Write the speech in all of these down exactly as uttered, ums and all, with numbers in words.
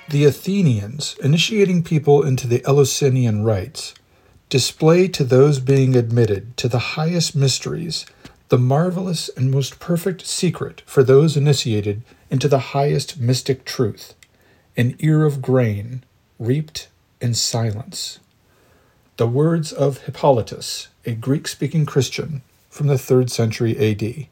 The Athenians, initiating people into the Eleusinian rites, display to those being admitted to the highest mysteries the marvelous and most perfect secret for those initiated into the highest mystic truth, an ear of grain reaped in silence. The words of Hippolytus, a Greek-speaking Christian from the third century A D.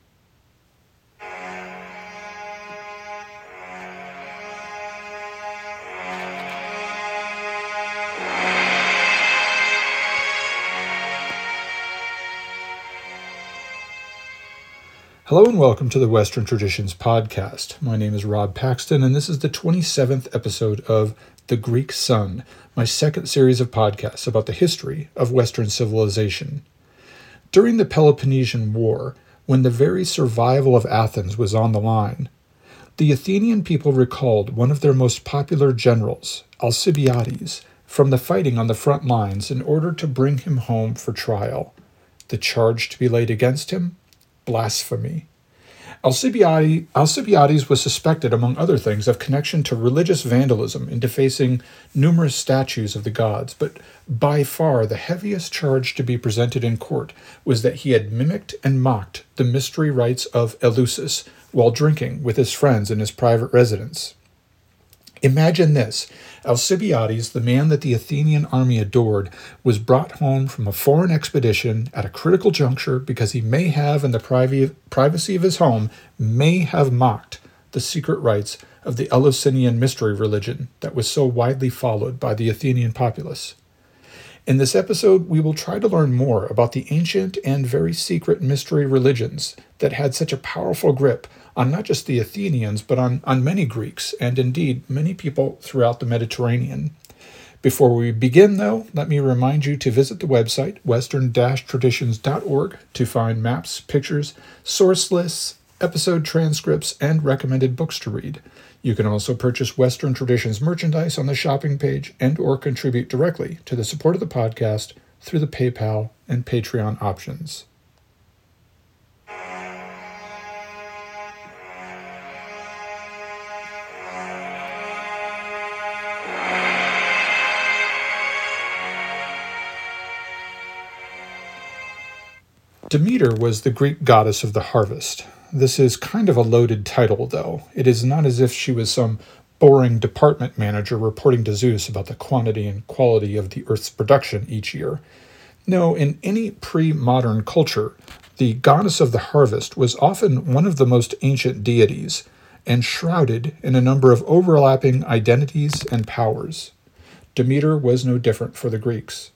Hello and welcome to the Western Traditions Podcast. My name is Rob Paxton, and this is the twenty-seventh episode of The Greek Sun, my second series of podcasts about the history of Western civilization. During the Peloponnesian War, when the very survival of Athens was on the line, the Athenian people recalled one of their most popular generals, Alcibiades, from the fighting on the front lines in order to bring him home for trial. The charge to be laid against him? Blasphemy. Alcibiades, Alcibiades was suspected, among other things, of connection to religious vandalism in defacing numerous statues of the gods, but by far the heaviest charge to be presented in court was that he had mimicked and mocked the mystery rites of Eleusis while drinking with his friends in his private residence. Imagine this. Alcibiades, the man that the Athenian army adored, was brought home from a foreign expedition at a critical juncture because he may have, in the priv- privacy of his home, may have mocked the secret rites of the Eleusinian mystery religion that was so widely followed by the Athenian populace. In this episode, we will try to learn more about the ancient and very secret mystery religions that had such a powerful grip on not just the Athenians, but on, on many Greeks, and indeed many people throughout the Mediterranean. Before we begin, though, let me remind you to visit the website, western traditions dot org, to find maps, pictures, source lists, episode transcripts, and recommended books to read. You can also purchase Western Traditions merchandise on the shopping page and or contribute directly to the support of the podcast through the PayPal and Patreon options. Demeter was the Greek goddess of the harvest. This is kind of a loaded title, though. It is not as if she was some boring department manager reporting to Zeus about the quantity and quality of the Earth's production each year. No, in any pre-modern culture, the goddess of the harvest was often one of the most ancient deities, and shrouded in a number of overlapping identities and powers. Demeter was no different for the Greeks.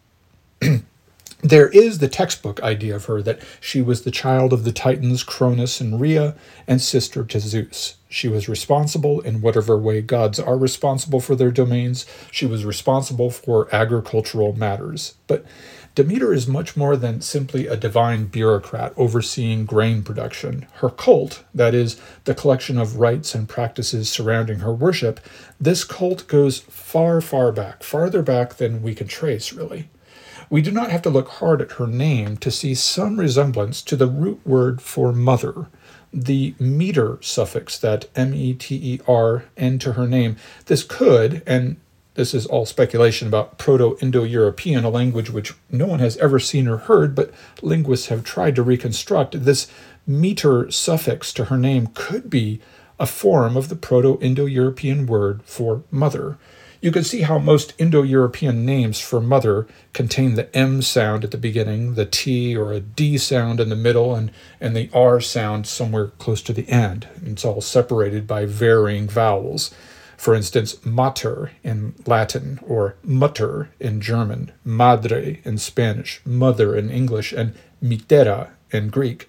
There is the textbook idea of her that she was the child of the Titans Cronus and Rhea and sister to Zeus. She was responsible in whatever way gods are responsible for their domains. She was responsible for agricultural matters. But Demeter is much more than simply a divine bureaucrat overseeing grain production. Her cult, that is, the collection of rites and practices surrounding her worship, this cult goes far, far back, farther back than we can trace, really. We do not have to look hard at her name to see some resemblance to the root word for mother. The meter suffix, that M E T E R, end to her name, this could, and this is all speculation about Proto-Indo-European, a language which no one has ever seen or heard, but linguists have tried to reconstruct. This meter suffix to her name could be a form of the Proto-Indo-European word for mother. You can see how most Indo-European names for mother contain the M sound at the beginning, the T or a D sound in the middle, and, and the R sound somewhere close to the end. It's all separated by varying vowels. For instance, mater in Latin, or mutter in German, madre in Spanish, mother in English, and mitera in Greek.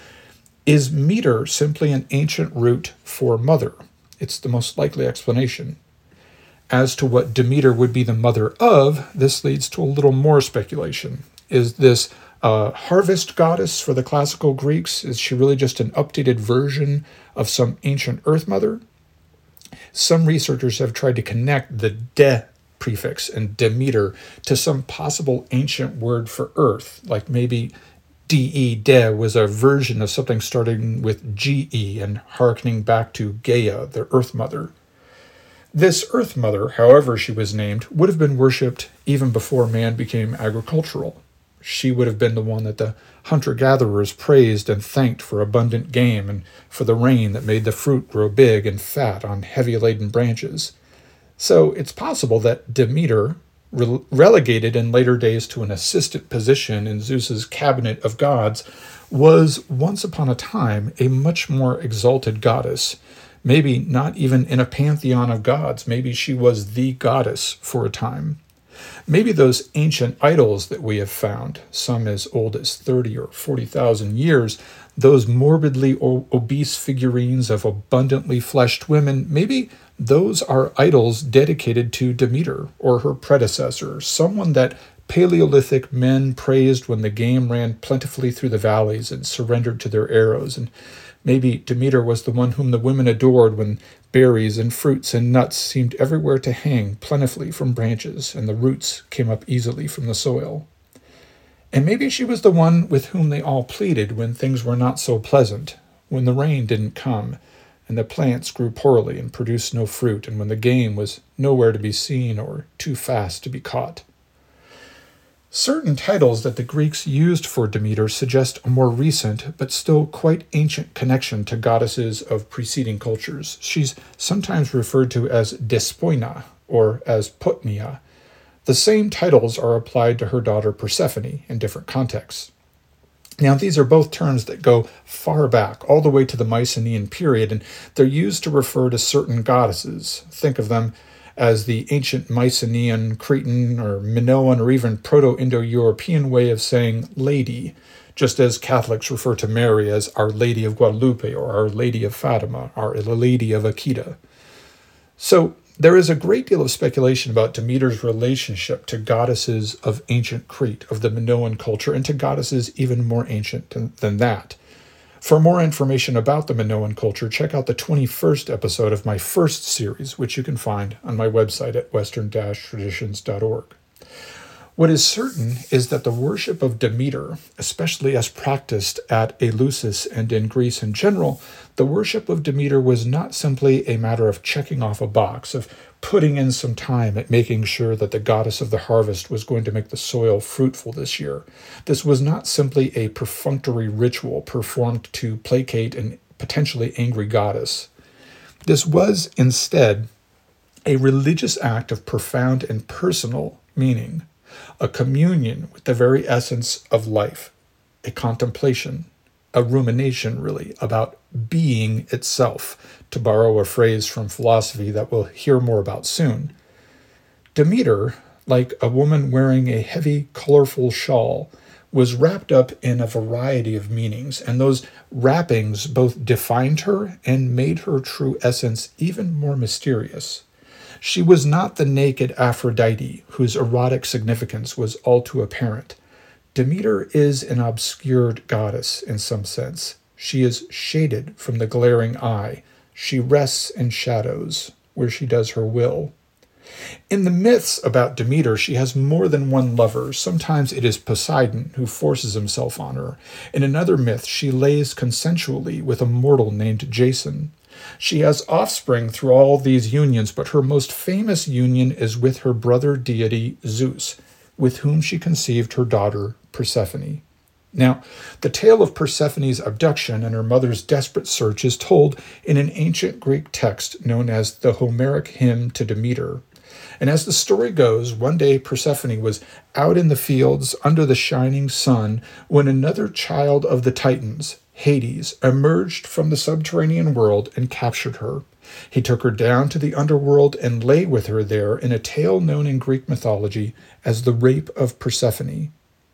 Is meter simply an ancient root for mother? It's the most likely explanation. As to what Demeter would be the mother of, this leads to a little more speculation. Is this a harvest goddess for the classical Greeks? Is she really just an updated version of some ancient earth mother? Some researchers have tried to connect the de prefix in Demeter to some possible ancient word for earth, like maybe de, de was a version of something starting with ge and hearkening back to Gaia, the earth mother. This Earth Mother, however she was named, would have been worshipped even before man became agricultural. She would have been the one that the hunter-gatherers praised and thanked for abundant game and for the rain that made the fruit grow big and fat on heavy-laden branches. So it's possible that Demeter, re- relegated in later days to an assistant position in Zeus's cabinet of gods, was once upon a time a much more exalted goddess. Maybe not even in a pantheon of gods. Maybe she was the goddess for a time. Maybe those ancient idols that we have found, some as old as thirty or forty thousand years, those morbidly o- obese figurines of abundantly fleshed women, maybe those are idols dedicated to Demeter or her predecessor, someone that Paleolithic men praised when the game ran plentifully through the valleys and surrendered to their arrows. And maybe Demeter was the one whom the women adored when berries and fruits and nuts seemed everywhere to hang plentifully from branches, and the roots came up easily from the soil. And maybe she was the one with whom they all pleaded when things were not so pleasant, when the rain didn't come, and the plants grew poorly and produced no fruit, and when the game was nowhere to be seen or too fast to be caught. Certain titles that the Greeks used for Demeter suggest a more recent, but still quite ancient connection to goddesses of preceding cultures. She's sometimes referred to as Despoina, or as Potnia. The same titles are applied to her daughter Persephone in different contexts. Now, these are both terms that go far back, all the way to the Mycenaean period, and they're used to refer to certain goddesses. Think of them as the ancient Mycenaean, Cretan, or Minoan, or even Proto-Indo-European way of saying lady, just as Catholics refer to Mary as Our Lady of Guadalupe, or Our Lady of Fatima, or Our Lady of Akita. So there is a great deal of speculation about Demeter's relationship to goddesses of ancient Crete, of the Minoan culture, and to goddesses even more ancient than that. For more information about the Minoan culture, check out the twenty-first episode of my first series, which you can find on my website at western traditions dot org. What is certain is that the worship of Demeter, especially as practiced at Eleusis and in Greece in general, the worship of Demeter was not simply a matter of checking off a box, of putting in some time at making sure that the goddess of the harvest was going to make the soil fruitful this year. This was not simply a perfunctory ritual performed to placate an potentially angry goddess. This was, instead, a religious act of profound and personal meaning, a communion with the very essence of life, a contemplation, a rumination, really, about being itself, to borrow a phrase from philosophy that we'll hear more about soon. Demeter, like a woman wearing a heavy, colorful shawl, was wrapped up in a variety of meanings, and those wrappings both defined her and made her true essence even more mysterious. She was not the naked Aphrodite, whose erotic significance was all too apparent. Demeter is an obscured goddess in some sense. She is shaded from the glaring eye. She rests in shadows, where she does her will. In the myths about Demeter, she has more than one lover. Sometimes it is Poseidon who forces himself on her. In another myth, she lays consensually with a mortal named Jason. She has offspring through all these unions, but her most famous union is with her brother deity Zeus, with whom she conceived her daughter Persephone. Now, the tale of Persephone's abduction and her mother's desperate search is told in an ancient Greek text known as the Homeric Hymn to Demeter. And as the story goes, one day Persephone was out in the fields under the shining sun when another child of the Titans, Hades, emerged from the subterranean world and captured her. He took her down to the underworld and lay with her there in a tale known in Greek mythology as the Rape of Persephone.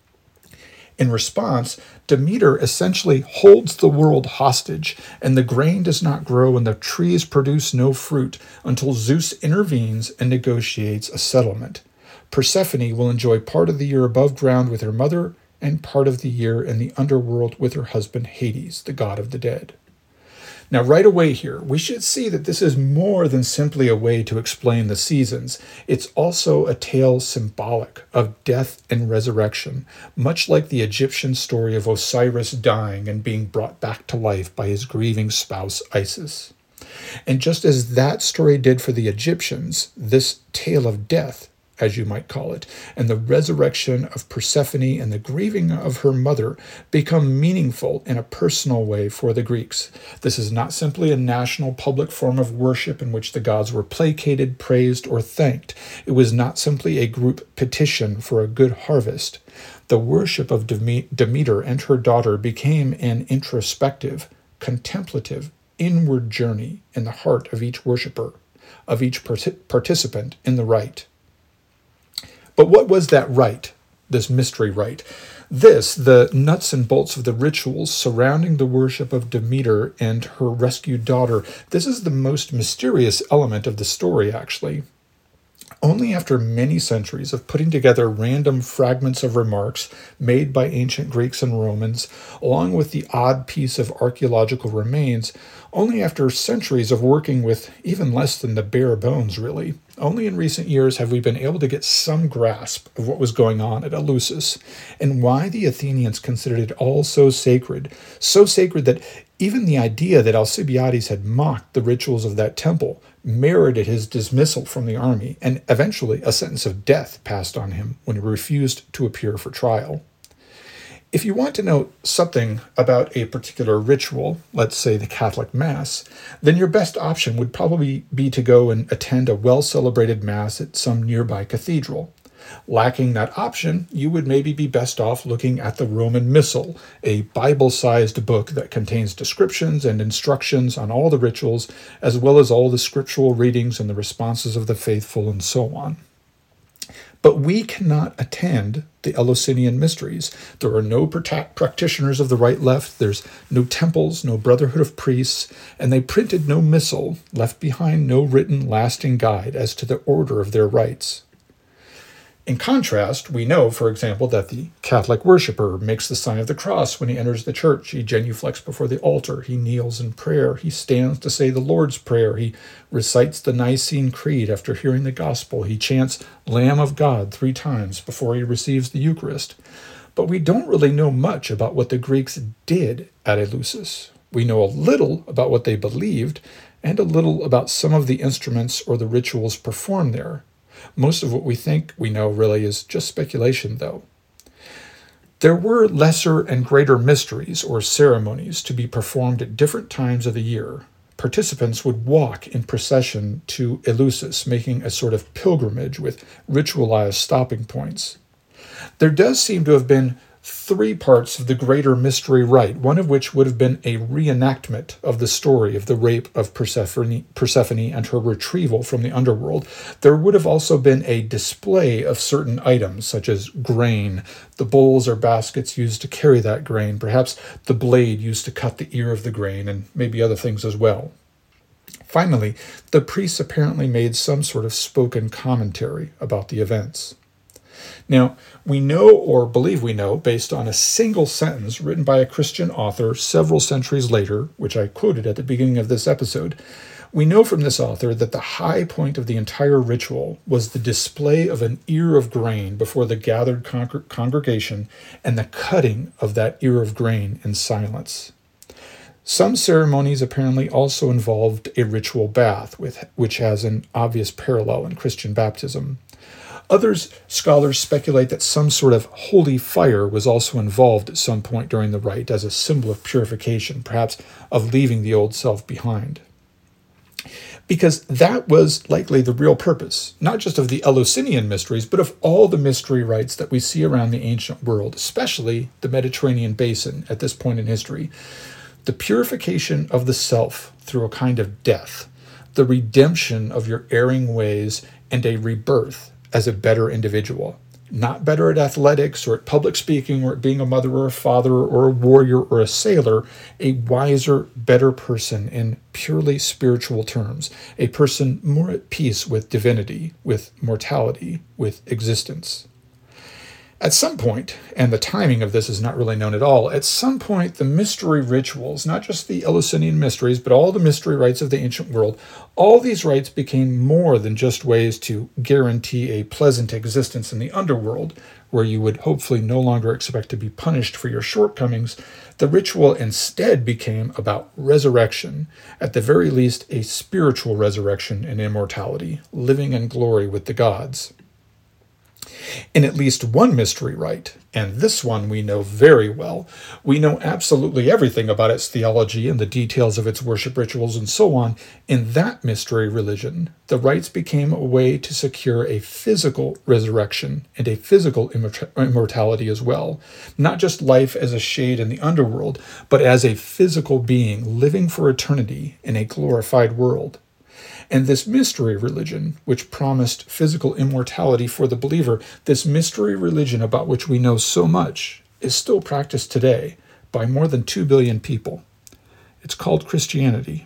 In response, Demeter essentially holds the world hostage, and the grain does not grow and the trees produce no fruit until Zeus intervenes and negotiates a settlement. Persephone will enjoy part of the year above ground with her mother and part of the year in the underworld with her husband Hades, the god of the dead. Now, right away here, we should see that this is more than simply a way to explain the seasons. It's also a tale symbolic of death and resurrection, much like the Egyptian story of Osiris dying and being brought back to life by his grieving spouse Isis. And just as that story did for the Egyptians, this tale of death, as you might call it, and the resurrection of Persephone and the grieving of her mother become meaningful in a personal way for the Greeks. This is not simply a national public form of worship in which the gods were placated, praised, or thanked. It was not simply a group petition for a good harvest. The worship of Demeter and her daughter became an introspective, contemplative, inward journey in the heart of each worshiper, of each participant in the rite. But what was that rite, this mystery rite? This, the nuts and bolts of the rituals surrounding the worship of Demeter and her rescued daughter, this is the most mysterious element of the story, actually. Only after many centuries of putting together random fragments of remarks made by ancient Greeks and Romans, along with the odd piece of archaeological remains, only after centuries of working with even less than the bare bones, really, only in recent years have we been able to get some grasp of what was going on at Eleusis, and why the Athenians considered it all so sacred, so sacred that even the idea that Alcibiades had mocked the rituals of that temple merited his dismissal from the army, and eventually a sentence of death passed on him when he refused to appear for trial. If you want to know something about a particular ritual, let's say the Catholic Mass, then your best option would probably be to go and attend a well-celebrated Mass at some nearby cathedral. Lacking that option, you would maybe be best off looking at the Roman Missal, a Bible-sized book that contains descriptions and instructions on all the rituals, as well as all the scriptural readings and the responses of the faithful and so on. But we cannot attend the Eleusinian mysteries. There are no practitioners of the right-left, there's no temples, no brotherhood of priests, and they printed no missal, left behind no written lasting guide as to the order of their rites. In contrast, we know, for example, that the Catholic worshiper makes the sign of the cross when he enters the church. He genuflects before the altar. He kneels in prayer. He stands to say the Lord's Prayer. He recites the Nicene Creed after hearing the gospel. He chants Lamb of God three times before he receives the Eucharist. But we don't really know much about what the Greeks did at Eleusis. We know a little about what they believed and a little about some of the instruments or the rituals performed there. Most of what we think we know really is just speculation, though. There were lesser and greater mysteries or ceremonies to be performed at different times of the year. Participants would walk in procession to Eleusis, making a sort of pilgrimage with ritualized stopping points. There does seem to have been three parts of the greater mystery rite, one of which would have been a reenactment of the story of the rape of Persephone, Persephone and her retrieval from the underworld. There would have also been a display of certain items, such as grain, the bowls or baskets used to carry that grain, perhaps the blade used to cut the ear of the grain, and maybe other things as well. Finally, the priests apparently made some sort of spoken commentary about the events. Now, we know or believe we know, based on a single sentence written by a Christian author several centuries later, which I quoted at the beginning of this episode, we know from this author that the high point of the entire ritual was the display of an ear of grain before the gathered con- congregation and the cutting of that ear of grain in silence. Some ceremonies apparently also involved a ritual bath, with, which has an obvious parallel in Christian baptism. Others scholars speculate that some sort of holy fire was also involved at some point during the rite as a symbol of purification, perhaps of leaving the old self behind. Because that was likely the real purpose, not just of the Eleusinian mysteries, but of all the mystery rites that we see around the ancient world, especially the Mediterranean basin at this point in history. The purification of the self through a kind of death, the redemption of your erring ways, and a rebirth as a better individual. Not better at athletics or at public speaking or at being a mother or a father or a warrior or a sailor, a wiser, better person in purely spiritual terms, a person more at peace with divinity, with mortality, with existence. At some point, and the timing of this is not really known at all, at some point the mystery rituals, not just the Eleusinian mysteries, but all the mystery rites of the ancient world, all these rites became more than just ways to guarantee a pleasant existence in the underworld, where you would hopefully no longer expect to be punished for your shortcomings. The ritual instead became about resurrection, at the very least a spiritual resurrection and immortality, living in glory with the gods. In at least one mystery rite, and this one we know very well, we know absolutely everything about its theology and the details of its worship rituals and so on. In that mystery religion, the rites became a way to secure a physical resurrection and a physical immortality as well. Not just life as a shade in the underworld, but as a physical being living for eternity in a glorified world. And this mystery religion, which promised physical immortality for the believer, this mystery religion about which we know so much, is still practiced today by more than two billion people. It's called Christianity.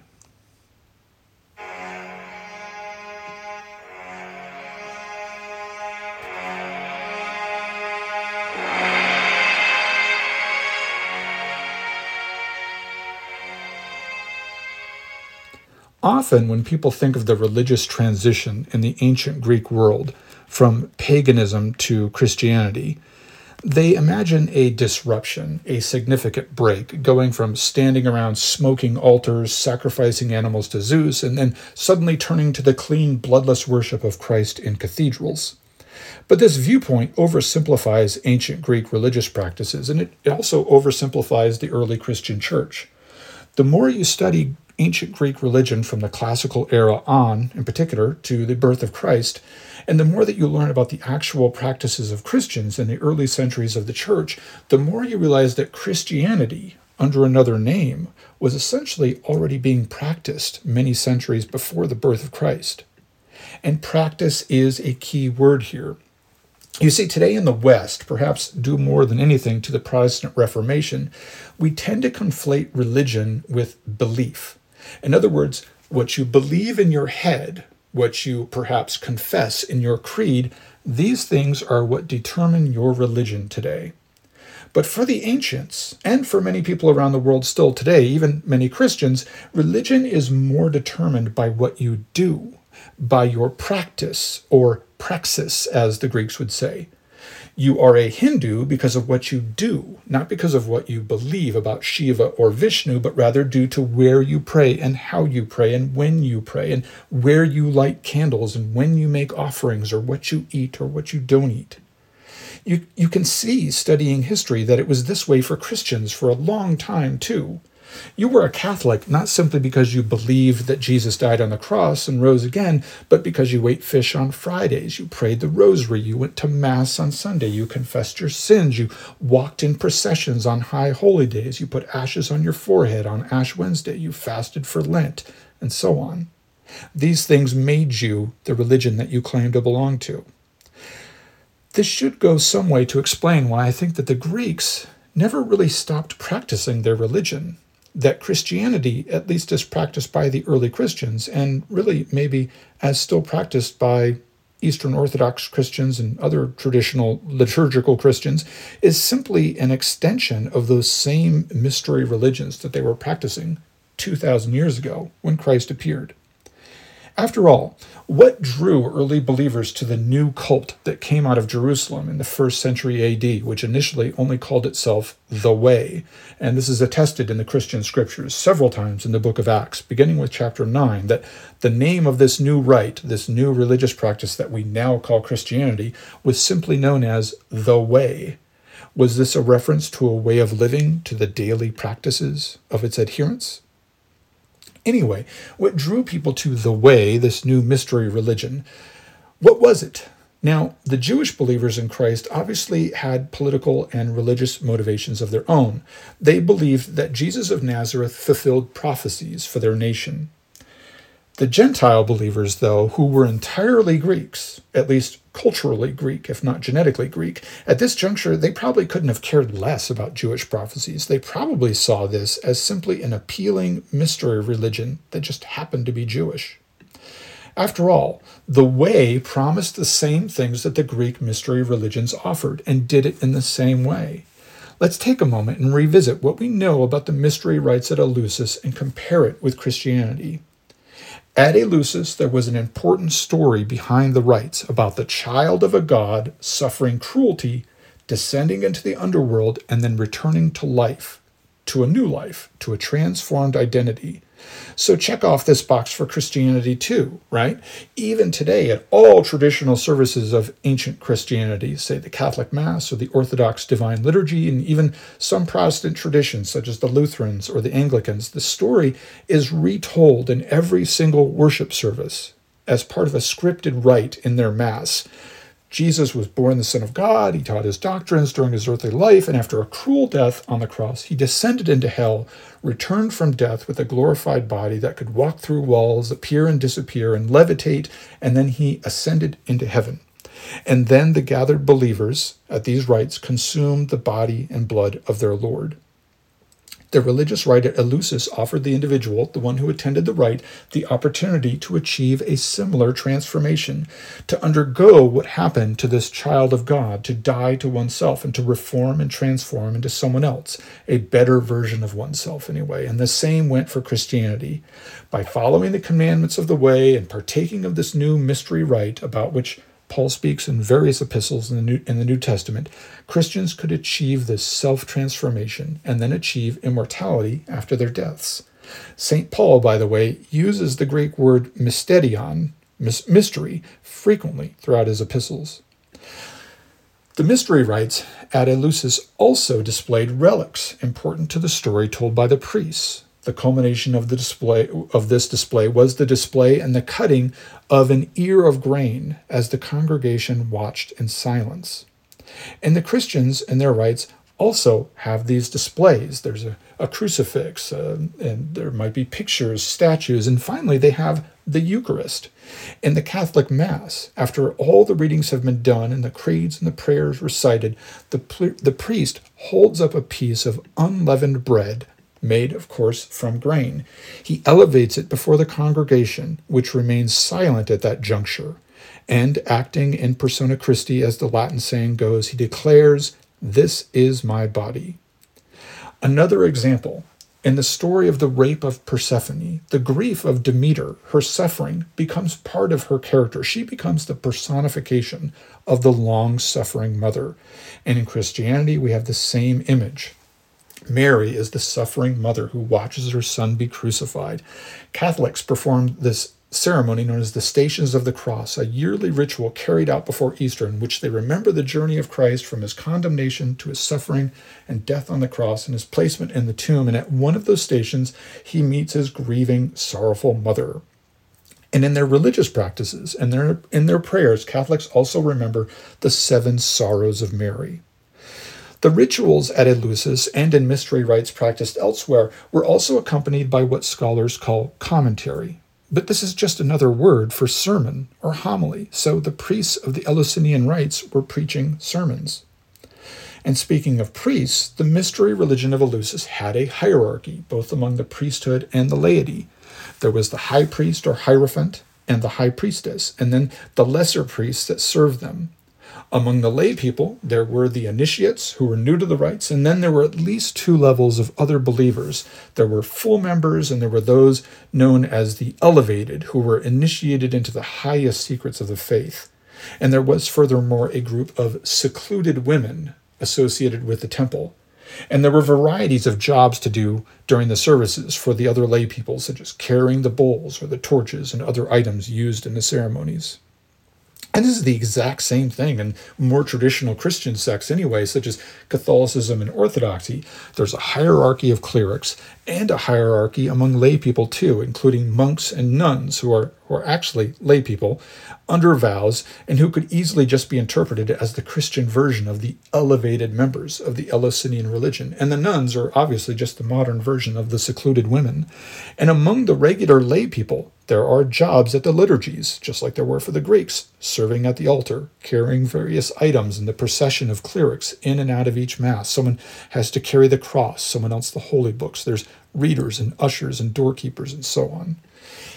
Often, when people think of the religious transition in the ancient Greek world from paganism to Christianity, they imagine a disruption, a significant break, going from standing around smoking altars, sacrificing animals to Zeus, and then suddenly turning to the clean, bloodless worship of Christ in cathedrals. But this viewpoint oversimplifies ancient Greek religious practices, and it also oversimplifies the early Christian church. The more you study ancient Greek religion from the classical era on, in particular, to the birth of Christ, and the more that you learn about the actual practices of Christians in the early centuries of the church, the more you realize that Christianity, under another name, was essentially already being practiced many centuries before the birth of Christ. And practice is a key word here. You see, today in the West, perhaps due more than anything to the Protestant Reformation, we tend to conflate religion with belief. In other words, what you believe in your head, what you perhaps confess in your creed, these things are what determine your religion today. But for the ancients, and for many people around the world still today, even many Christians, religion is more determined by what you do, by your practice, or praxis, as the Greeks would say. You are a Hindu because of what you do, not because of what you believe about Shiva or Vishnu, but rather due to where you pray and how you pray and when you pray and where you light candles and when you make offerings or what you eat or what you don't eat. You, you can see, studying history, that it was this way for Christians for a long time, too. You were a Catholic not simply because you believed that Jesus died on the cross and rose again, but because you ate fish on Fridays, you prayed the rosary, you went to Mass on Sunday, you confessed your sins, you walked in processions on high holy days, you put ashes on your forehead on Ash Wednesday, you fasted for Lent, and so on. These things made you the religion that you claim to belong to. This should go some way to explain why I think that the Greeks never really stopped practicing their religion, that Christianity, at least as practiced by the early Christians, and really maybe as still practiced by Eastern Orthodox Christians and other traditional liturgical Christians, is simply an extension of those same mystery religions that they were practicing two thousand years ago when Christ appeared. After all, what drew early believers to the new cult that came out of Jerusalem in the first century A D, which initially only called itself the Way? And this is attested in the Christian scriptures several times in the book of Acts, beginning with chapter nine, that the name of this new rite, this new religious practice that we now call Christianity, was simply known as the Way. Was this a reference to a way of living, to the daily practices of its adherents? Anyway, what drew people to the Way, this new mystery religion, what was it? Now, the Jewish believers in Christ obviously had political and religious motivations of their own. They believed that Jesus of Nazareth fulfilled prophecies for their nation. The Gentile believers, though, who were entirely Greeks, at least culturally Greek, if not genetically Greek, at this juncture, they probably couldn't have cared less about Jewish prophecies. They probably saw this as simply an appealing mystery religion that just happened to be Jewish. After all, the way promised the same things that the Greek mystery religions offered and did it in the same way. Let's take a moment and revisit what we know about the mystery rites at Eleusis and compare it with Christianity. At Eleusis, there was an important story behind the rites about the child of a god suffering cruelty, descending into the underworld, and then returning to life, to a new life, to a transformed identity. So check off this box for Christianity too, right? Even today, at all traditional services of ancient Christianity, say the Catholic Mass or the Orthodox Divine Liturgy, and even some Protestant traditions such as the Lutherans or the Anglicans, the story is retold in every single worship service as part of a scripted rite in their Mass. Jesus was born the Son of God, he taught his doctrines during his earthly life, and after a cruel death on the cross, he descended into hell, returned from death with a glorified body that could walk through walls, appear and disappear, and levitate, and then he ascended into heaven. And then the gathered believers at these rites consumed the body and blood of their Lord. The religious rite at Eleusis offered the individual, the one who attended the rite, the opportunity to achieve a similar transformation, to undergo what happened to this child of God, to die to oneself and to reform and transform into someone else, a better version of oneself anyway. And the same went for Christianity. By following the commandments of the way and partaking of this new mystery rite about which Paul speaks in various epistles in the New, in the New Testament, Christians could achieve this self-transformation and then achieve immortality after their deaths. Saint Paul, by the way, uses the Greek word mysterion, mystery, frequently throughout his epistles. The mystery rites at Eleusis also displayed relics important to the story told by the priests. The culmination of the display of this display was the display and the cutting of an ear of grain as the congregation watched in silence. And the Christians in their rites also have these displays. There's a, a crucifix, uh, and there might be pictures, statues, and finally they have the Eucharist. In the Catholic Mass, after all the readings have been done and the creeds and the prayers recited, the, the priest holds up a piece of unleavened bread, made, of course, from grain. He elevates it before the congregation, which remains silent at that juncture. And acting in persona Christi, as the Latin saying goes, he declares, "This is my body." Another example, in the story of the rape of Persephone, the grief of Demeter, her suffering, becomes part of her character. She becomes the personification of the long-suffering mother. And in Christianity, we have the same image. Mary is the suffering mother who watches her son be crucified. Catholics perform this ceremony known as the Stations of the Cross, a yearly ritual carried out before Easter in which they remember the journey of Christ from his condemnation to his suffering and death on the cross and his placement in the tomb. And at one of those stations, he meets his grieving, sorrowful mother. And in their religious practices and their, in their prayers, Catholics also remember the seven sorrows of Mary. The rituals at Eleusis and in mystery rites practiced elsewhere were also accompanied by what scholars call commentary. But this is just another word for sermon or homily, so the priests of the Eleusinian rites were preaching sermons. And speaking of priests, the mystery religion of Eleusis had a hierarchy, both among the priesthood and the laity. There was the high priest or hierophant and the high priestess, and then the lesser priests that served them. Among the lay people, there were the initiates who were new to the rites, and then there were at least two levels of other believers. There were full members, and there were those known as the elevated, who were initiated into the highest secrets of the faith. And there was furthermore a group of secluded women associated with the temple. And there were varieties of jobs to do during the services for the other lay people, such as carrying the bowls or the torches and other items used in the ceremonies. And this is the exact same thing in more traditional Christian sects anyway, such as Catholicism and Orthodoxy. There's a hierarchy of clerics and a hierarchy among lay people too, including monks and nuns who are, who are actually lay people under vows and who could easily just be interpreted as the Christian version of the elevated members of the Eleusinian religion. And the nuns are obviously just the modern version of the secluded women. And among the regular lay people, there are jobs at the liturgies, just like there were for the Greeks, serving at the altar, carrying various items in the procession of clerics in and out of each Mass. Someone has to carry the cross, someone else the holy books. There's readers and ushers and doorkeepers and so on.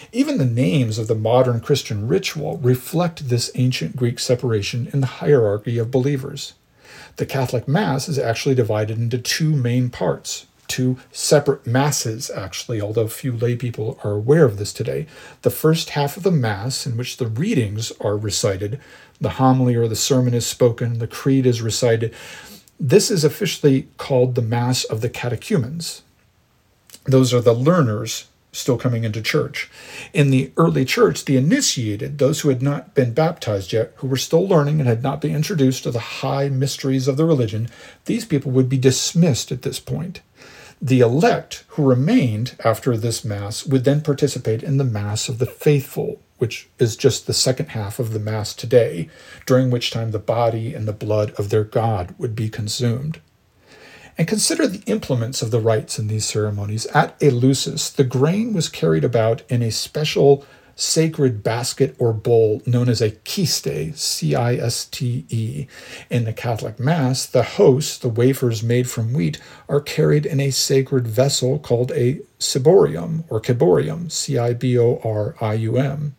Even the names of the modern Christian ritual reflect this ancient Greek separation in the hierarchy of believers. The Catholic Mass is actually divided into two main parts, two separate masses, actually, although few lay people are aware of this today. The first half of the Mass, in which the readings are recited, the homily or the sermon is spoken, the creed is recited. This is officially called the Mass of the catechumens. Those are the learners still coming into church. In the early church, the initiated, those who had not been baptized yet, who were still learning and had not been introduced to the high mysteries of the religion, these people would be dismissed at this point. The elect who remained after this Mass would then participate in the Mass of the faithful, which is just the second half of the Mass today, during which time the body and the blood of their God would be consumed. And consider the implements of the rites in these ceremonies. At Eleusis, the grain was carried about in a special sacred basket or bowl known as a kiste, C I S T E. In the Catholic Mass, the hosts, the wafers made from wheat, are carried in a sacred vessel called a ciborium or ciborium, C I B O R I U M.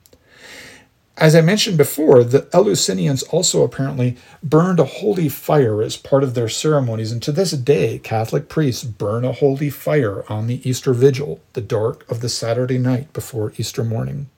As I mentioned before, the Eleusinians also apparently burned a holy fire as part of their ceremonies, and to this day, Catholic priests burn a holy fire on the Easter Vigil, the dark of the Saturday night before Easter morning.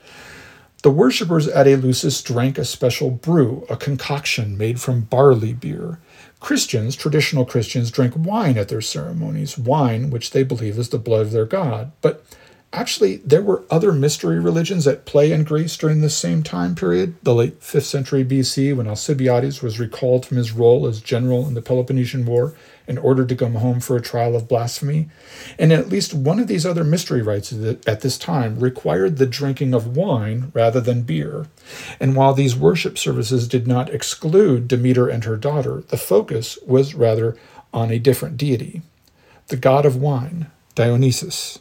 The worshippers at Eleusis drank a special brew, a concoction made from barley beer. Christians, traditional Christians, drank wine at their ceremonies, wine which they believe is the blood of their God. But actually, there were other mystery religions at play in Greece during this same time period, the late fifth century B C, when Alcibiades was recalled from his role as general in the Peloponnesian War and ordered to come home for a trial of blasphemy. And at least one of these other mystery rites at this time required the drinking of wine rather than beer. And while these worship services did not exclude Demeter and her daughter, the focus was rather on a different deity, the god of wine, Dionysus.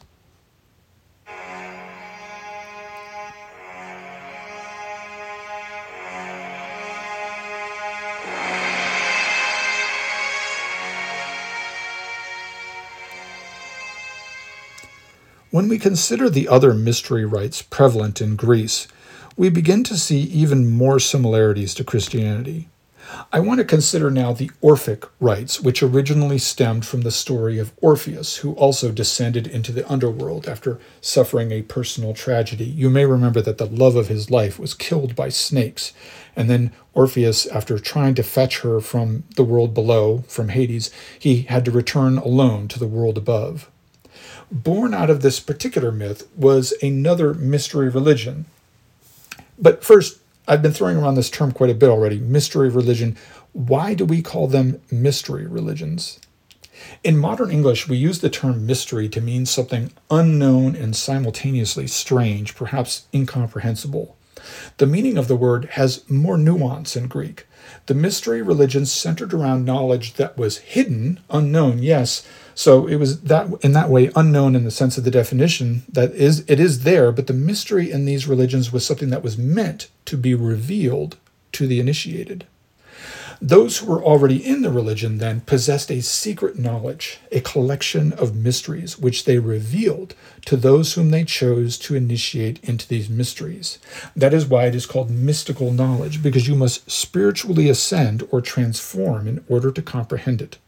When we consider the other mystery rites prevalent in Greece, we begin to see even more similarities to Christianity. I want to consider now the Orphic rites, which originally stemmed from the story of Orpheus, who also descended into the underworld after suffering a personal tragedy. You may remember that the love of his life was killed by snakes, and then Orpheus, after trying to fetch her from the world below, from Hades, he had to return alone to the world above. Born out of this particular myth was another mystery religion. But first, I've been throwing around this term quite a bit already, mystery religion. Why do we call them mystery religions? In modern English, we use the term mystery to mean something unknown and simultaneously strange, perhaps incomprehensible. The meaning of the word has more nuance in Greek. The mystery religions centered around knowledge that was hidden, unknown, yes. So it was that in that way unknown in the sense of the definition, that is, it is there, but the mystery in these religions was something that was meant to be revealed to the initiated. Those who were already in the religion then possessed a secret knowledge, a collection of mysteries, which they revealed to those whom they chose to initiate into these mysteries. That is why it is called mystical knowledge, because you must spiritually ascend or transform in order to comprehend it.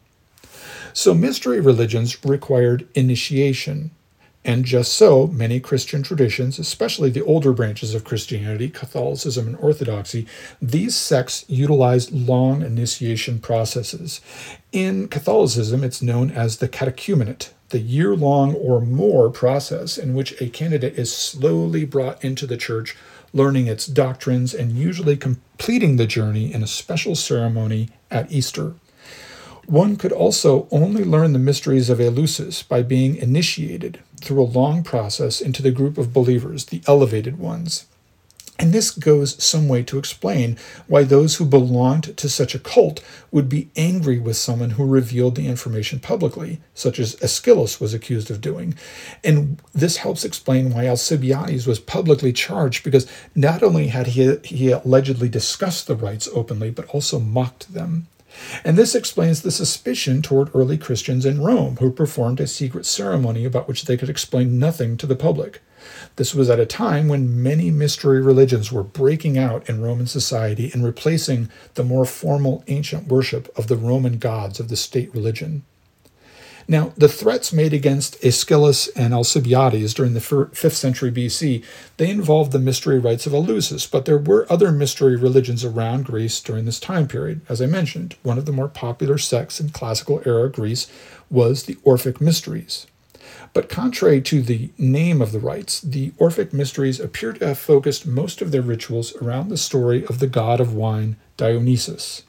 So mystery religions required initiation. And just so, many Christian traditions, especially the older branches of Christianity, Catholicism and Orthodoxy, these sects utilized long initiation processes. In Catholicism, it's known as the catechumenate, the year-long or more process in which a candidate is slowly brought into the church, learning its doctrines and usually completing the journey in a special ceremony at Easter. One could also only learn the mysteries of Eleusis by being initiated through a long process into the group of believers, the elevated ones. And this goes some way to explain why those who belonged to such a cult would be angry with someone who revealed the information publicly, such as Aeschylus was accused of doing. And this helps explain why Alcibiades was publicly charged, because not only had he, he allegedly discussed the rites openly, but also mocked them. And this explains the suspicion toward early Christians in Rome, who performed a secret ceremony about which they could explain nothing to the public. This was at a time when many mystery religions were breaking out in Roman society and replacing the more formal ancient worship of the Roman gods of the state religion. Now, the threats made against Aeschylus and Alcibiades during the fifth century B C, they involved the mystery rites of Eleusis, but there were other mystery religions around Greece during this time period. As I mentioned, one of the more popular sects in classical era Greece was the Orphic Mysteries. But contrary to the name of the rites, the Orphic Mysteries appear to have focused most of their rituals around the story of the god of wine, Dionysus.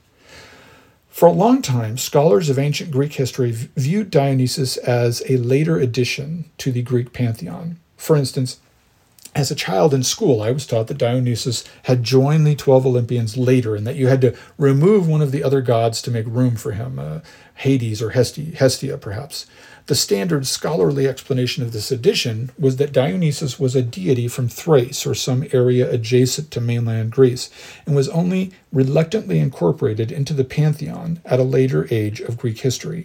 For a long time, scholars of ancient Greek history viewed Dionysus as a later addition to the Greek pantheon. For instance, as a child in school, I was taught that Dionysus had joined the twelve Olympians later and that you had to remove one of the other gods to make room for him, uh, Hades or Hestia, Hestia, perhaps. The standard scholarly explanation of this addition was that Dionysus was a deity from Thrace or some area adjacent to mainland Greece and was only reluctantly incorporated into the pantheon at a later age of Greek history.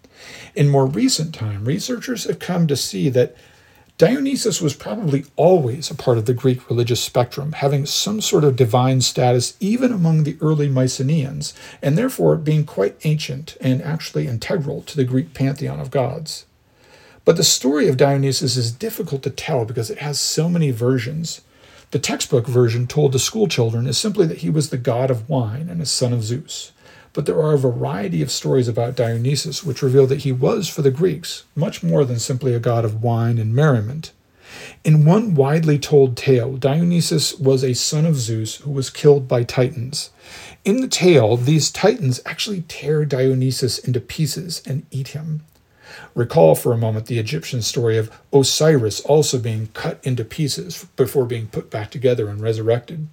In more recent time, researchers have come to see that Dionysus was probably always a part of the Greek religious spectrum, having some sort of divine status even among the early Mycenaeans, and therefore being quite ancient and actually integral to the Greek pantheon of gods. But the story of Dionysus is difficult to tell because it has so many versions. The textbook version told to school children is simply that he was the god of wine and a son of Zeus. But there are a variety of stories about Dionysus which reveal that he was, for the Greeks, much more than simply a god of wine and merriment. In one widely told tale, Dionysus was a son of Zeus who was killed by Titans. In the tale, these Titans actually tear Dionysus into pieces and eat him. Recall for a moment the Egyptian story of Osiris also being cut into pieces before being put back together and resurrected.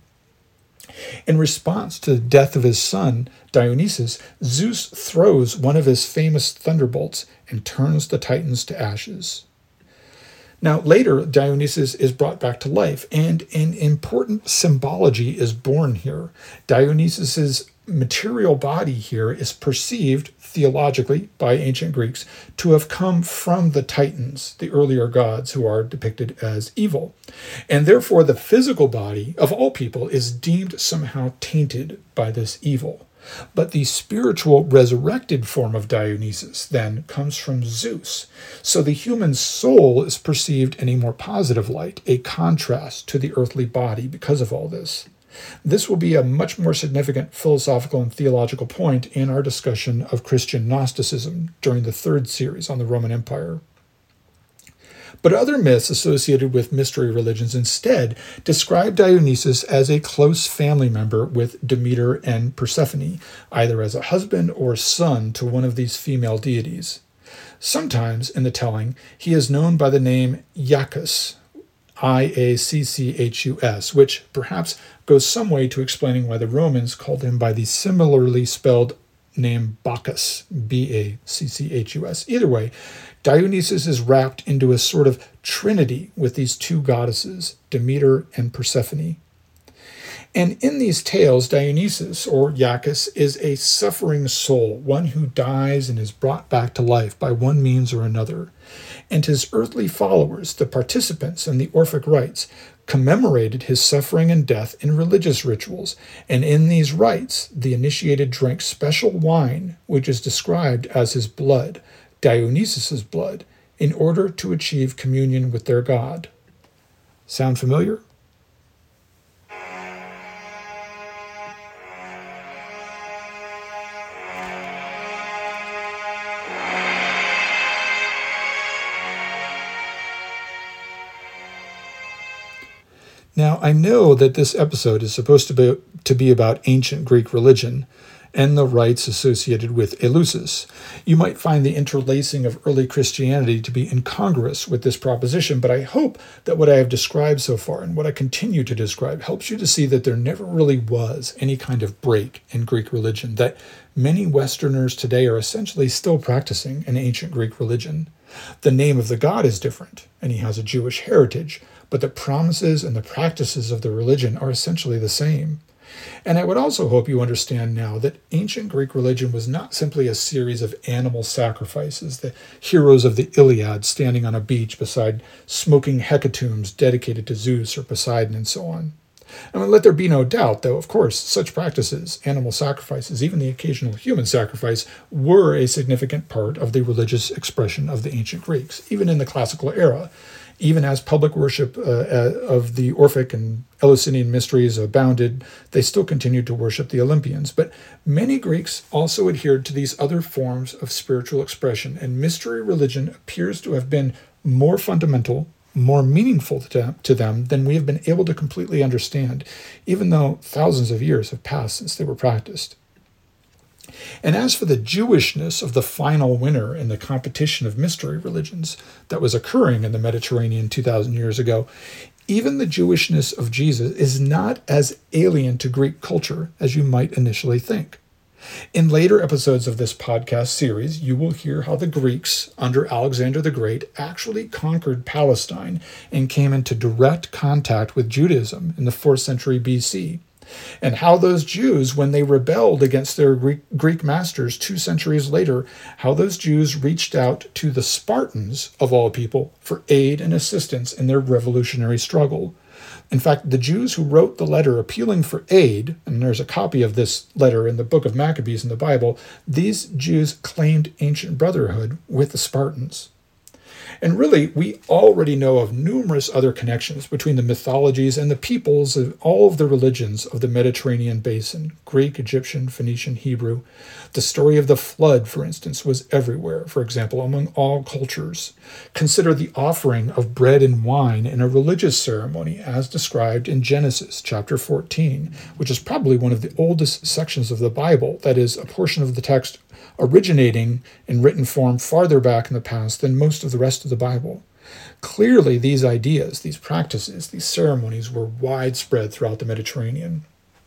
In response to the death of his son, Dionysus, Zeus throws one of his famous thunderbolts and turns the Titans to ashes. Now, later, Dionysus is brought back to life, and an important symbology is born here. Dionysus's material body here is perceived theologically by ancient Greeks to have come from the Titans, the earlier gods who are depicted as evil. And therefore the physical body of all people is deemed somehow tainted by this evil. But the spiritual resurrected form of Dionysus then comes from Zeus. So the human soul is perceived in a more positive light, a contrast to the earthly body because of all this. This will be a much more significant philosophical and theological point in our discussion of Christian Gnosticism during the third series on the Roman Empire. But other myths associated with mystery religions instead describe Dionysus as a close family member with Demeter and Persephone, either as a husband or son to one of these female deities. Sometimes, in the telling, he is known by the name Iacchus, I A C C H U S, which perhaps goes some way to explaining why the Romans called him by the similarly spelled name Bacchus, B A C C H U S. Either way, Dionysus is wrapped into a sort of trinity with these two goddesses, Demeter and Persephone. And in these tales, Dionysus, or Iacchus, is a suffering soul, one who dies and is brought back to life by one means or another. And his earthly followers, the participants in the Orphic rites, commemorated his suffering and death in religious rituals, and in these rites, the initiated drank special wine, which is described as his blood, Dionysus's blood, in order to achieve communion with their god. Sound familiar? Now, I know that this episode is supposed to be, to be about ancient Greek religion and the rites associated with Eleusis. You might find the interlacing of early Christianity to be incongruous with this proposition, but I hope that what I have described so far and what I continue to describe helps you to see that there never really was any kind of break in Greek religion, that many Westerners today are essentially still practicing an ancient Greek religion. The name of the god is different, and he has a Jewish heritage, but the promises and the practices of the religion are essentially the same. And I would also hope you understand now that ancient Greek religion was not simply a series of animal sacrifices, the heroes of the Iliad standing on a beach beside smoking hecatombs dedicated to Zeus or Poseidon and so on. And let there be no doubt, though, of course, such practices, animal sacrifices, even the occasional human sacrifice, were a significant part of the religious expression of the ancient Greeks, even in the classical era. Even as public worship uh, of the Orphic and Eleusinian mysteries abounded, they still continued to worship the Olympians. But many Greeks also adhered to these other forms of spiritual expression, and mystery religion appears to have been more fundamental, more meaningful to them than we have been able to completely understand, even though thousands of years have passed since they were practiced. And as for the Jewishness of the final winner in the competition of mystery religions that was occurring in the Mediterranean two thousand years ago, even the Jewishness of Jesus is not as alien to Greek culture as you might initially think. In later episodes of this podcast series, you will hear how the Greeks, under Alexander the Great, actually conquered Palestine and came into direct contact with Judaism in the fourth century B C, and how those Jews, when they rebelled against their Greek masters two centuries later, how those Jews reached out to the Spartans, of all people, for aid and assistance in their revolutionary struggle. In fact, the Jews who wrote the letter appealing for aid, and there's a copy of this letter in the book of Maccabees in the Bible, these Jews claimed ancient brotherhood with the Spartans. And really, we already know of numerous other connections between the mythologies and the peoples of all of the religions of the Mediterranean basin, Greek, Egyptian, Phoenician, Hebrew. The story of the flood, for instance, was everywhere, for example, among all cultures. Consider the offering of bread and wine in a religious ceremony as described in Genesis chapter fourteen, which is probably one of the oldest sections of the Bible, that is, a portion of the text originating in written form farther back in the past than most of the rest of the Bible. Clearly, these ideas, these practices, these ceremonies were widespread throughout the Mediterranean.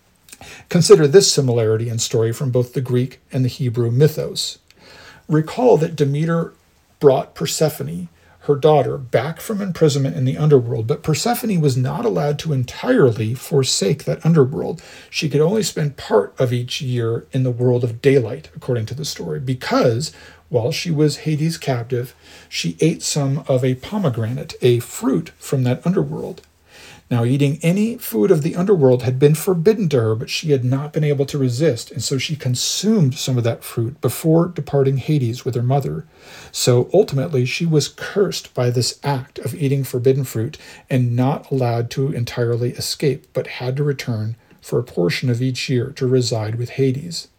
Consider this similarity in story from both the Greek and the Hebrew mythos. Recall that Demeter brought Persephone, her daughter, back from imprisonment in the underworld, but Persephone was not allowed to entirely forsake that underworld. She could only spend part of each year in the world of daylight, according to the story, because while she was Hades' captive, she ate some of a pomegranate, a fruit from that underworld. Now, eating any food of the underworld had been forbidden to her, but she had not been able to resist, and so she consumed some of that fruit before departing Hades with her mother. So ultimately, she was cursed by this act of eating forbidden fruit and not allowed to entirely escape, but had to return for a portion of each year to reside with Hades.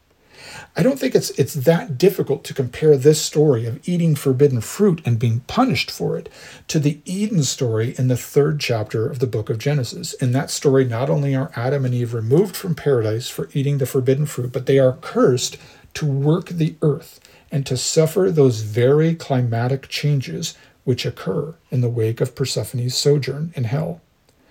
I don't think it's it's that difficult to compare this story of eating forbidden fruit and being punished for it to the Eden story in the third chapter of the book of Genesis. In that story, not only are Adam and Eve removed from paradise for eating the forbidden fruit, but they are cursed to work the earth and to suffer those very climatic changes which occur in the wake of Persephone's sojourn in hell.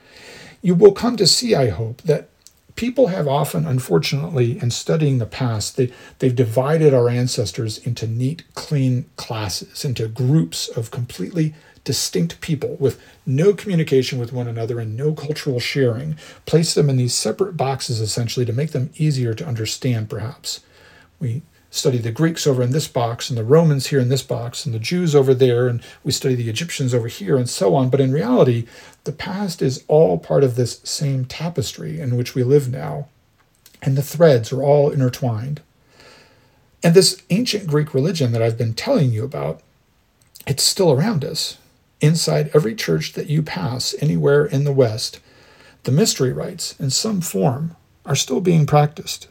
You will come to see, I hope, that people have often, unfortunately, in studying the past, they, they've divided our ancestors into neat, clean classes, into groups of completely distinct people with no communication with one another and no cultural sharing, placed them in these separate boxes, essentially, to make them easier to understand, perhaps. We study the Greeks over in this box, and the Romans here in this box, and the Jews over there, and we study the Egyptians over here, and so on. But in reality, the past is all part of this same tapestry in which we live now, and the threads are all intertwined. And this ancient Greek religion that I've been telling you about, it's still around us. Inside every church that you pass anywhere in the West, the mystery rites, in some form, are still being practiced.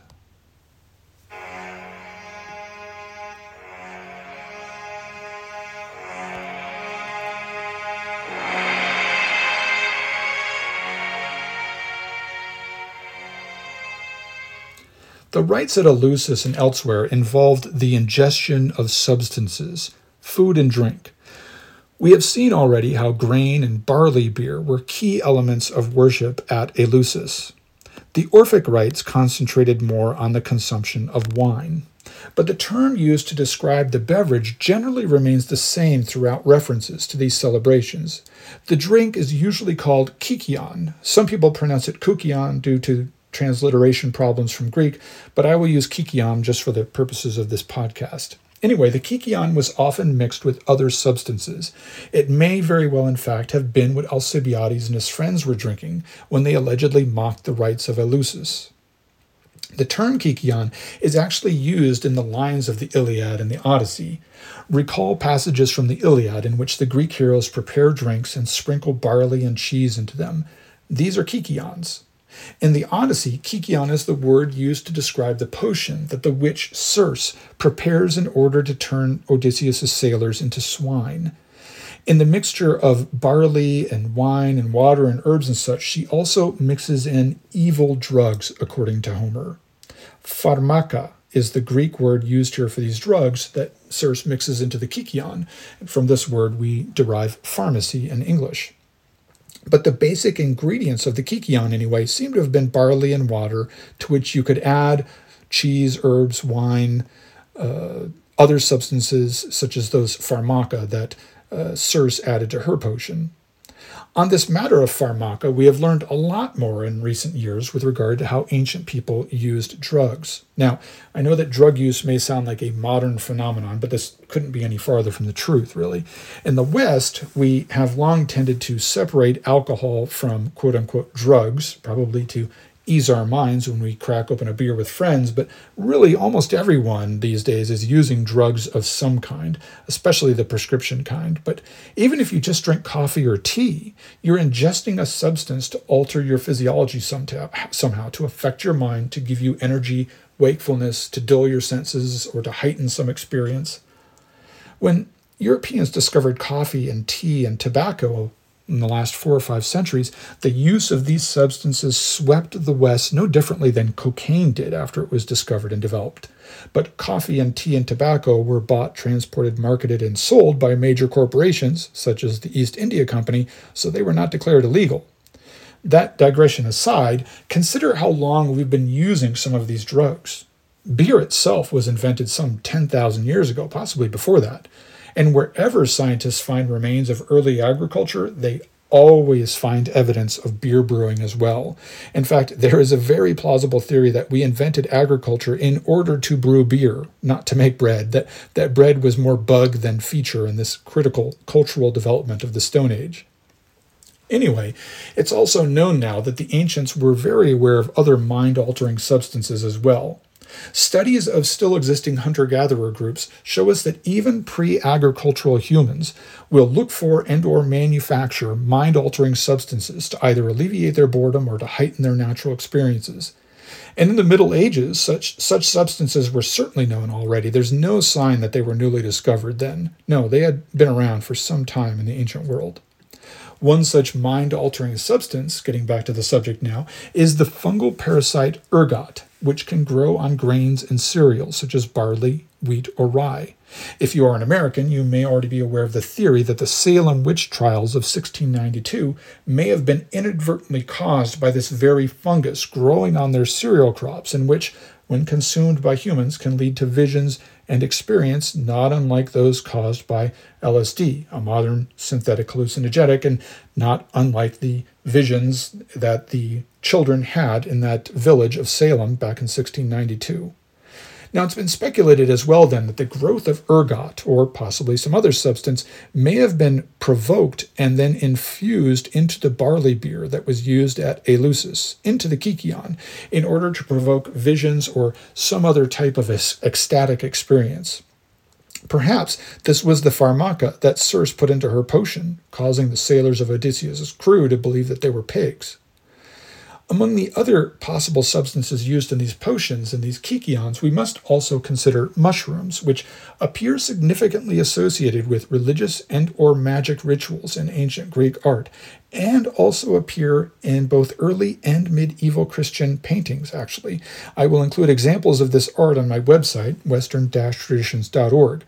The rites at Eleusis and elsewhere involved the ingestion of substances, food and drink. We have seen already how grain and barley beer were key elements of worship at Eleusis. The Orphic rites concentrated more on the consumption of wine, but the term used to describe the beverage generally remains the same throughout references to these celebrations. The drink is usually called kykion. Some people pronounce it kukion due to transliteration problems from Greek, but I will use kykeon just for the purposes of this podcast. Anyway, the kykeon was often mixed with other substances. It may very well, in fact, have been what Alcibiades and his friends were drinking when they allegedly mocked the rites of Eleusis. The term kykeon is actually used in the lines of the Iliad and the Odyssey. Recall passages from the Iliad in which the Greek heroes prepare drinks and sprinkle barley and cheese into them. These are kykeons. In the Odyssey, kykeon is the word used to describe the potion that the witch Circe prepares in order to turn Odysseus' sailors into swine. In the mixture of barley and wine and water and herbs and such, she also mixes in evil drugs, according to Homer. Pharmaka is the Greek word used here for these drugs that Circe mixes into the kykeon. From this word, we derive pharmacy in English. But the basic ingredients of the kykeon, anyway, seem to have been barley and water, to which you could add cheese, herbs, wine, uh, other substances, such as those pharmaka that uh, Circe added to her potion. On this matter of pharmaka, we have learned a lot more in recent years with regard to how ancient people used drugs. Now, I know that drug use may sound like a modern phenomenon, but this couldn't be any farther from the truth, really. In the West, we have long tended to separate alcohol from quote-unquote drugs, probably to ease our minds when we crack open a beer with friends, but really almost everyone these days is using drugs of some kind, especially the prescription kind. But even if you just drink coffee or tea, you're ingesting a substance to alter your physiology somehow, to affect your mind, to give you energy, wakefulness, to dull your senses, or to heighten some experience. When Europeans discovered coffee and tea and tobacco in the last four or five centuries, the use of these substances swept the West no differently than cocaine did after it was discovered and developed. But coffee and tea and tobacco were bought, transported, marketed, and sold by major corporations, such as the East India Company, so they were not declared illegal. That digression aside, consider how long we've been using some of these drugs. Beer itself was invented some ten thousand years ago, possibly before that. And wherever scientists find remains of early agriculture, they always find evidence of beer brewing as well. In fact, there is a very plausible theory that we invented agriculture in order to brew beer, not to make bread, that, that bread was more bug than feature in this critical cultural development of the Stone Age. Anyway, it's also known now that the ancients were very aware of other mind-altering substances as well. Studies of still existing hunter-gatherer groups show us that even pre-agricultural humans will look for and or manufacture mind-altering substances to either alleviate their boredom or to heighten their natural experiences. And in the Middle Ages, such, such substances were certainly known already. There's no sign that they were newly discovered then. No, they had been around for some time in the ancient world. One such mind-altering substance, getting back to the subject now, is the fungal parasite ergot, which can grow on grains and cereals such as barley, wheat, or rye. If you are an American, you may already be aware of the theory that the Salem witch trials of sixteen ninety-two may have been inadvertently caused by this very fungus growing on their cereal crops, in which, when consumed by humans, can lead to visions and experience not unlike those caused by L S D, a modern synthetic hallucinogenic, and not unlike the visions that the children had in that village of Salem back in sixteen ninety-two. Now, it's been speculated as well then that the growth of ergot, or possibly some other substance, may have been provoked and then infused into the barley beer that was used at Eleusis, into the kykeon, in order to provoke visions or some other type of ecstatic experience. Perhaps this was the pharmaka that Circe put into her potion, causing the sailors of Odysseus' crew to believe that they were pigs. Among the other possible substances used in these potions and these kykeons, we must also consider mushrooms, which appear significantly associated with religious and or magic rituals in ancient Greek art, and also appear in both early and medieval Christian paintings, actually. I will include examples of this art on my website, western dash traditions dot org.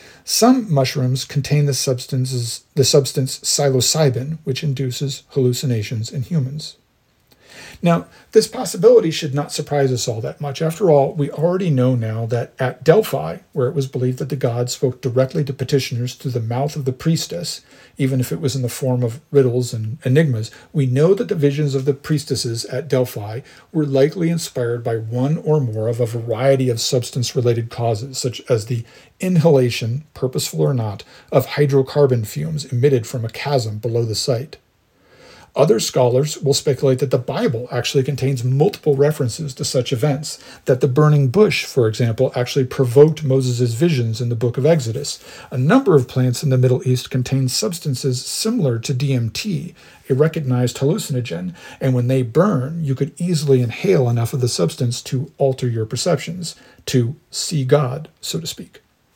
Some mushrooms contain the substances, the substance psilocybin, which induces hallucinations in humans. Now, this possibility should not surprise us all that much. After all, we already know now that at Delphi, where it was believed that the gods spoke directly to petitioners through the mouth of the priestess, even if it was in the form of riddles and enigmas, we know that the visions of the priestesses at Delphi were likely inspired by one or more of a variety of substance-related causes, such as the inhalation, purposeful or not, of hydrocarbon fumes emitted from a chasm below the site. Other scholars will speculate that the Bible actually contains multiple references to such events, that the burning bush, for example, actually provoked Moses' visions in the book of Exodus. A number of plants in the Middle East contain substances similar to D M T, a recognized hallucinogen, and when they burn, you could easily inhale enough of the substance to alter your perceptions, to see God, so to speak.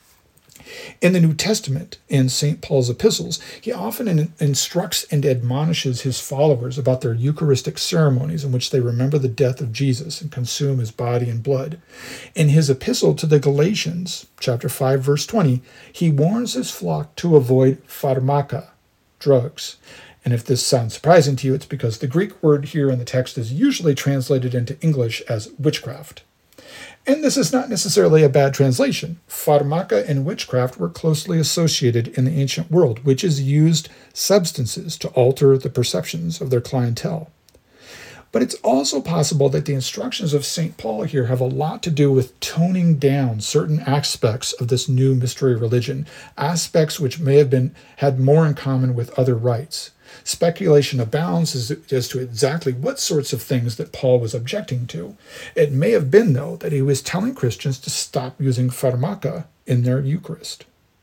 In the New Testament, in Saint Paul's epistles, he often in- instructs and admonishes his followers about their Eucharistic ceremonies in which they remember the death of Jesus and consume his body and blood. In his epistle to the Galatians, chapter five, verse twenty, he warns his flock to avoid pharmaka, drugs. And if this sounds surprising to you, it's because the Greek word here in the text is usually translated into English as witchcraft. And this is not necessarily a bad translation. Pharmaka and witchcraft were closely associated in the ancient world, witches used substances to alter the perceptions of their clientele. But it's also possible that the instructions of Saint Paul here have a lot to do with toning down certain aspects of this new mystery religion, aspects which may have been had more in common with other rites. Speculation abounds as, as to exactly what sorts of things that Paul was objecting to. It may have been, though, that he was telling Christians to stop using pharmaka in their Eucharist.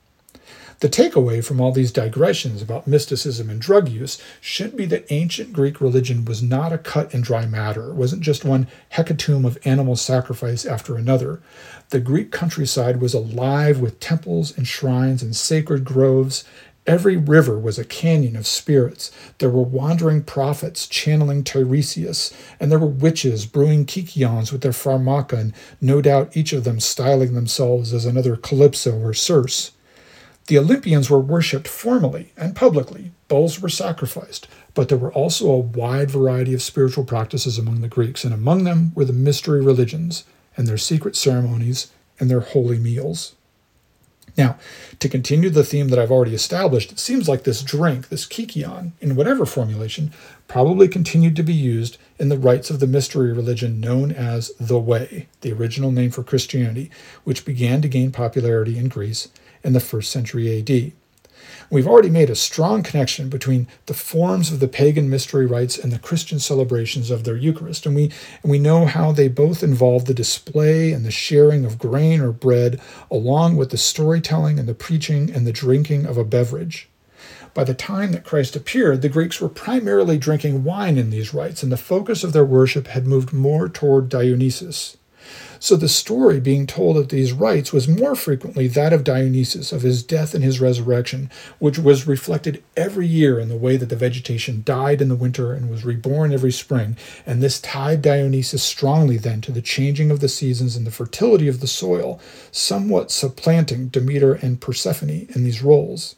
The takeaway from all these digressions about mysticism and drug use should be that ancient Greek religion was not a cut and dry matter. It wasn't just one hecatomb of animal sacrifice after another. The Greek countryside was alive with temples and shrines and sacred groves. Every river was a canyon of spirits. There were wandering prophets channeling Tiresias, and there were witches brewing kykeons with their pharmaka, and no doubt each of them styling themselves as another Calypso or Circe. The Olympians were worshipped formally and publicly. Bulls were sacrificed, but there were also a wide variety of spiritual practices among the Greeks, and among them were the mystery religions and their secret ceremonies and their holy meals. Now, to continue the theme that I've already established, it seems like this drink, this kykeon, in whatever formulation, probably continued to be used in the rites of the mystery religion known as the Way, the original name for Christianity, which began to gain popularity in Greece in the first century A D. We've already made a strong connection between the forms of the pagan mystery rites and the Christian celebrations of their Eucharist, and we, and we know how they both involve the display and the sharing of grain or bread, along with the storytelling and the preaching and the drinking of a beverage. By the time that Christ appeared, the Greeks were primarily drinking wine in these rites, and the focus of their worship had moved more toward Dionysus. So the story being told at these rites was more frequently that of Dionysus, of his death and his resurrection, which was reflected every year in the way that the vegetation died in the winter and was reborn every spring, and this tied Dionysus strongly then to the changing of the seasons and the fertility of the soil, somewhat supplanting Demeter and Persephone in these roles.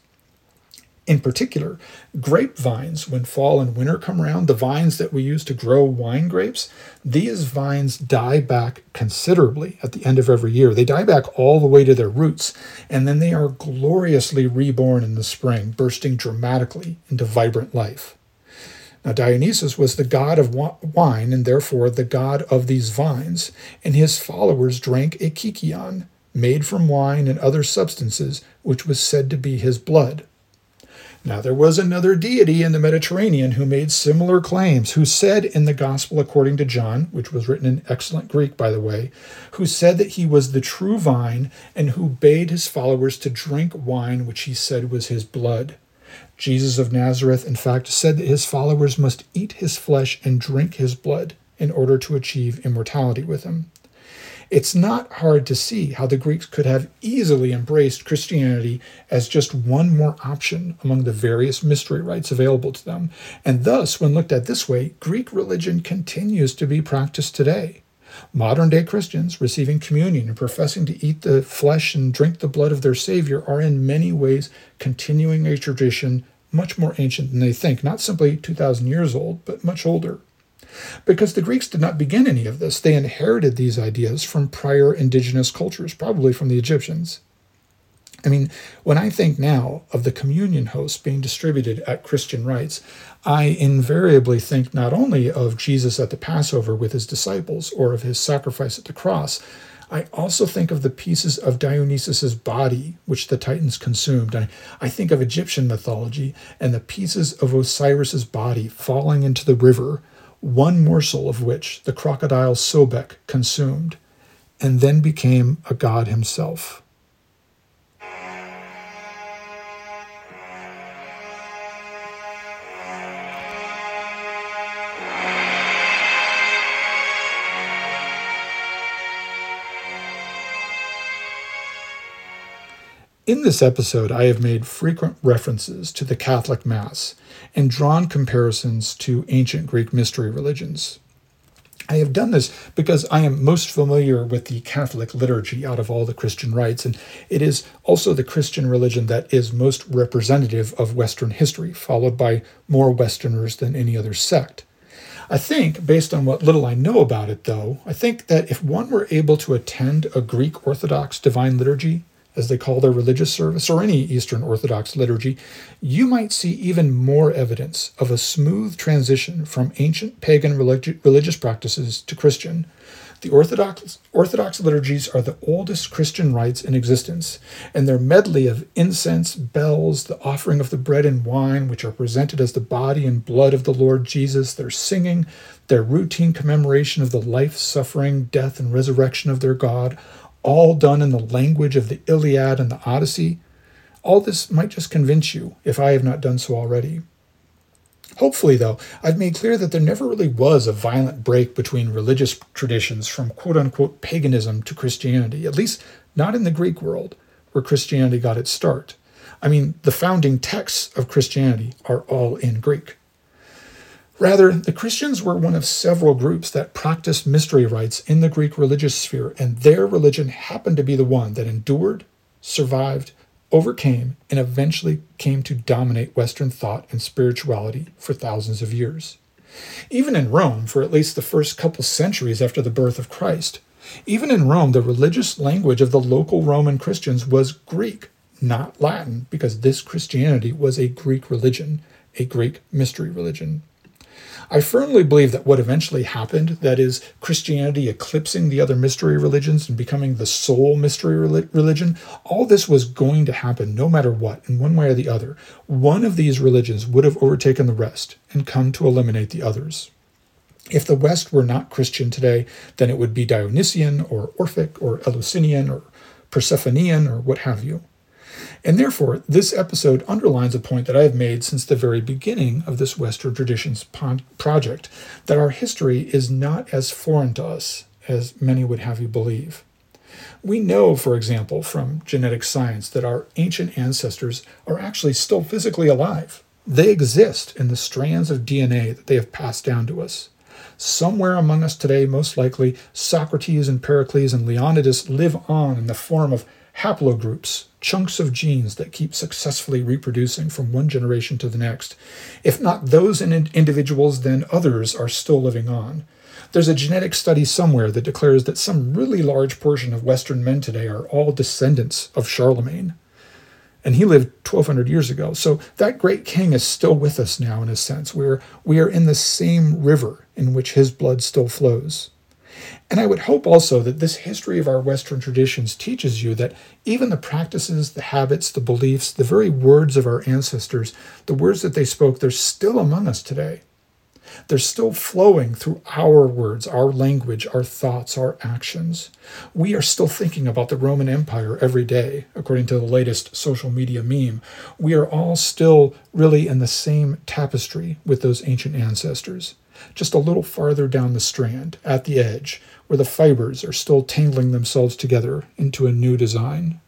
In particular, grapevines, when fall and winter come around, the vines that we use to grow wine grapes, these vines die back considerably at the end of every year. They die back all the way to their roots, and then they are gloriously reborn in the spring, bursting dramatically into vibrant life. Now, Dionysus was the god of wine, and therefore the god of these vines, and his followers drank a kykeon, made from wine and other substances, which was said to be his blood. Now, there was another deity in the Mediterranean who made similar claims, who said in the Gospel according to John, which was written in excellent Greek, by the way, who said that he was the true vine and who bade his followers to drink wine which he said was his blood. Jesus of Nazareth, in fact, said that his followers must eat his flesh and drink his blood in order to achieve immortality with him. It's not hard to see how the Greeks could have easily embraced Christianity as just one more option among the various mystery rites available to them, and thus, when looked at this way, Greek religion continues to be practiced today. Modern-day Christians receiving communion and professing to eat the flesh and drink the blood of their Savior are in many ways continuing a tradition much more ancient than they think, not simply two thousand years old, but much older. Because the Greeks did not begin any of this. They inherited these ideas from prior indigenous cultures, probably from the Egyptians. I mean, when I think now of the communion hosts being distributed at Christian rites, I invariably think not only of Jesus at the Passover with his disciples or of his sacrifice at the cross, I also think of the pieces of Dionysus's body which the Titans consumed. I, I think of Egyptian mythology and the pieces of Osiris's body falling into the river, one morsel of which the crocodile Sobek consumed, and then became a god himself. In this episode, I have made frequent references to the Catholic Mass and drawn comparisons to ancient Greek mystery religions. I have done this because I am most familiar with the Catholic liturgy out of all the Christian rites, and it is also the Christian religion that is most representative of Western history, followed by more Westerners than any other sect. I think, based on what little I know about it, though, I think that if one were able to attend a Greek Orthodox divine liturgy, as they call their religious service, or any Eastern Orthodox liturgy, you might see even more evidence of a smooth transition from ancient pagan religi- religious practices to Christian. The Orthodox, Orthodox liturgies are the oldest Christian rites in existence, and their medley of incense, bells, the offering of the bread and wine, which are presented as the body and blood of the Lord Jesus, their singing, their routine commemoration of the life, suffering, death, and resurrection of their God, all done in the language of the Iliad and the Odyssey. All this might just convince you, if I have not done so already. Hopefully, though, I've made clear that there never really was a violent break between religious traditions from quote-unquote paganism to Christianity, at least not in the Greek world, where Christianity got its start. I mean, the founding texts of Christianity are all in Greek. Rather, the Christians were one of several groups that practiced mystery rites in the Greek religious sphere, and their religion happened to be the one that endured, survived, overcame, and eventually came to dominate Western thought and spirituality for thousands of years. Even in Rome, for at least the first couple centuries after the birth of Christ, even in Rome, the religious language of the local Roman Christians was Greek, not Latin, because this Christianity was a Greek religion, a Greek mystery religion. I firmly believe that what eventually happened, that is, Christianity eclipsing the other mystery religions and becoming the sole mystery religion, all this was going to happen no matter what, in one way or the other. One of these religions would have overtaken the rest and come to eliminate the others. If the West were not Christian today, then it would be Dionysian or Orphic or Eleusinian or Persephonian or what have you. And therefore, this episode underlines a point that I have made since the very beginning of this Western Traditions project, that our history is not as foreign to us as many would have you believe. We know, for example, from genetic science that our ancient ancestors are actually still physically alive. They exist in the strands of D N A that they have passed down to us. Somewhere among us today, most likely, Socrates and Pericles and Leonidas live on in the form of haplogroups, chunks of genes that keep successfully reproducing from one generation to the next. If not those in individuals, then others are still living on. There's a genetic study somewhere that declares that some really large portion of Western men today are all descendants of Charlemagne. And he lived twelve hundred years ago. So that great king is still with us now, in a sense. We're, we are in the same river in which his blood still flows. And I would hope also that this history of our Western traditions teaches you that even the practices, the habits, the beliefs, the very words of our ancestors, the words that they spoke, they're still among us today. They're still flowing through our words, our language, our thoughts, our actions. We are still thinking about the Roman Empire every day, according to the latest social media meme. We are all still really in the same tapestry with those ancient ancestors, just a little farther down the strand, at the edge, where the fibers are still tangling themselves together into a new design.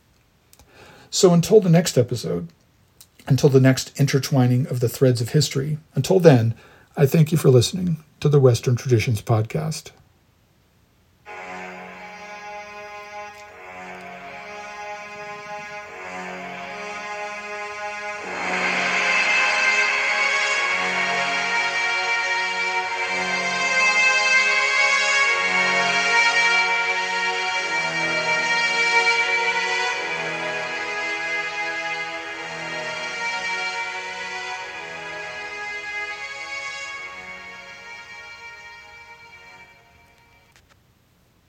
So until the next episode, until the next intertwining of the threads of history, until then, I thank you for listening to the Western Traditions Podcast.